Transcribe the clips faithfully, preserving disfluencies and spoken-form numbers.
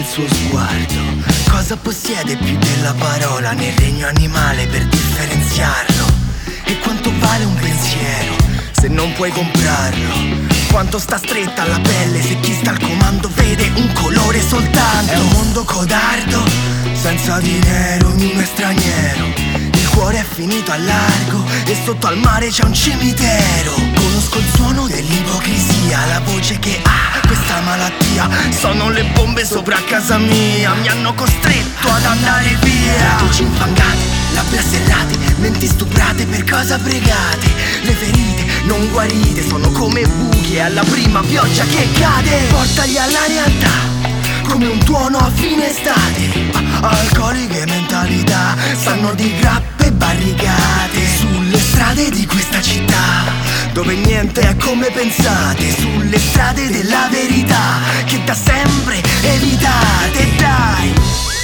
nel suo sguardo. Cosa possiede più della parola nel regno animale per differenziarlo? E quanto vale un pensiero se non puoi comprarlo? Quanto sta stretta alla pelle se chi sta al comando vede un colore soltanto? È un mondo codardo, senza dinero, ognuno è straniero. Il cuore è finito a largo e sotto al mare c'è un cimitero. Conosco il suono dell'ipocrisia, la voce che ha questa malattia. Sono le bombe sopra casa mia, mi hanno costretto ad andare via. Radici infangate, labbra serrate, menti stuprate, per cosa pregate? Le ferite non guarite sono come buchi alla prima pioggia che cade. Portali alla realtà come un tuono a fine estate. Alcoliche mentalità sanno di grappe barricate sulle strade di questa città, dove niente è come pensate. Sulle strade della verità che da sempre evitate, dai.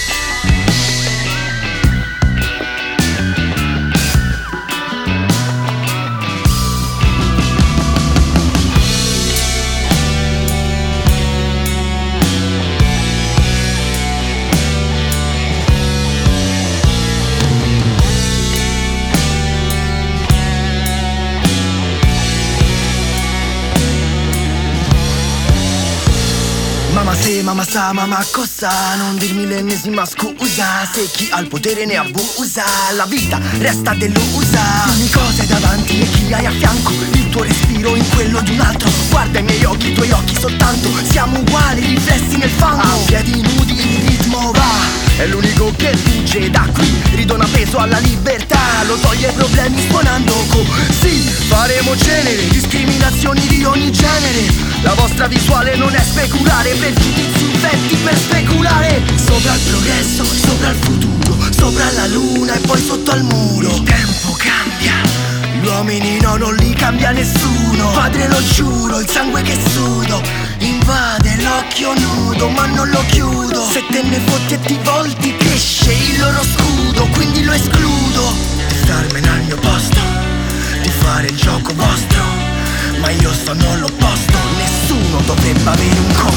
Mamma se, mamma sa, mamma cosa, non dirmi l'ennesima scusa. Se chi ha il potere ne abusa, la vita resta delusa. Dimmi cosa hai davanti e chi hai a fianco, il tuo respiro in quello di un altro. Guarda i miei occhi, i tuoi occhi soltanto, siamo uguali, riflessi nel fango. A piedi nudi il ritmo va, è l'unico che fugge da qui, ridona peso alla libertà, lo toglie ai problemi suonando così. Faremo cenere, discriminazioni di ogni genere. La vostra visuale non è speculare, pregiudizi infetti per speculare. Sopra il progresso, sopra il futuro, sopra la luna e poi sotto al muro. Il tempo cambia, gli uomini no, non li cambia nessuno. Padre lo giuro, il sangue che sudo invade l'occhio nudo, ma non lo chiudo. Se te ne fotti e ti volti cresce il loro scudo, quindi lo escludo. Di starmene al mio posto, di fare il gioco vostro, ma io sono l'opposto. Nessuno dovrebbe avere un corpo